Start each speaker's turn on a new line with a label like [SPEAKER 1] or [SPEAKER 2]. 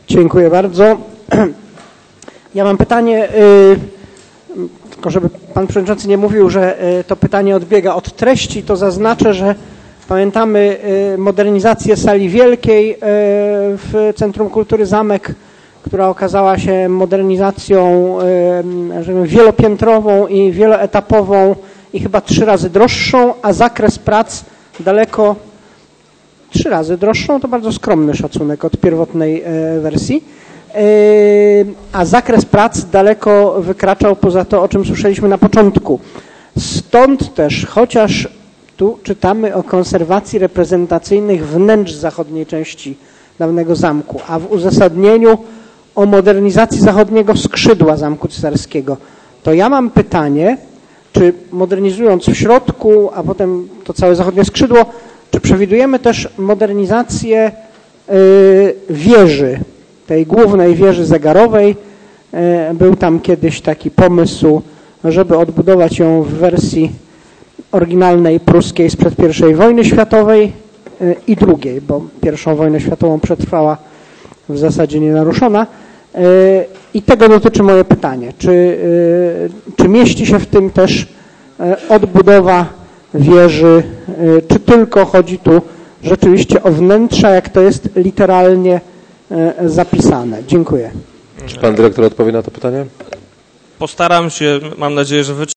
[SPEAKER 1] Dziękuję bardzo. Ja mam pytanie, tylko żeby pan przewodniczący nie mówił, że to pytanie odbiega od treści, to zaznaczę, że pamiętamy modernizację sali wielkiej w Centrum Kultury Zamek, która okazała się modernizacją wielopiętrową i wieloetapową i chyba 3 razy droższą, a zakres prac daleko 3 razy droższą, to bardzo skromny szacunek od pierwotnej wersji, a zakres prac daleko wykraczał poza to, o czym słyszeliśmy na początku. Stąd też, chociaż tu czytamy o konserwacji reprezentacyjnych wnętrz zachodniej części dawnego zamku, a w uzasadnieniu o modernizacji zachodniego skrzydła Zamku Cesarskiego, to ja mam pytanie, czy modernizując w środku, a potem to całe zachodnie skrzydło, czy przewidujemy też modernizację wieży, tej głównej wieży zegarowej? Był tam kiedyś taki pomysł, żeby odbudować ją w wersji oryginalnej pruskiej sprzed I wojny światowej i II, bo I wojnę światową przetrwała w zasadzie nienaruszona. I tego dotyczy moje pytanie. Czy mieści się w tym też odbudowa wieży, czy tylko chodzi tu rzeczywiście o wnętrza, jak to jest literalnie zapisane? Dziękuję.
[SPEAKER 2] Czy pan dyrektor odpowie na to pytanie?
[SPEAKER 3] Postaram się, mam nadzieję, że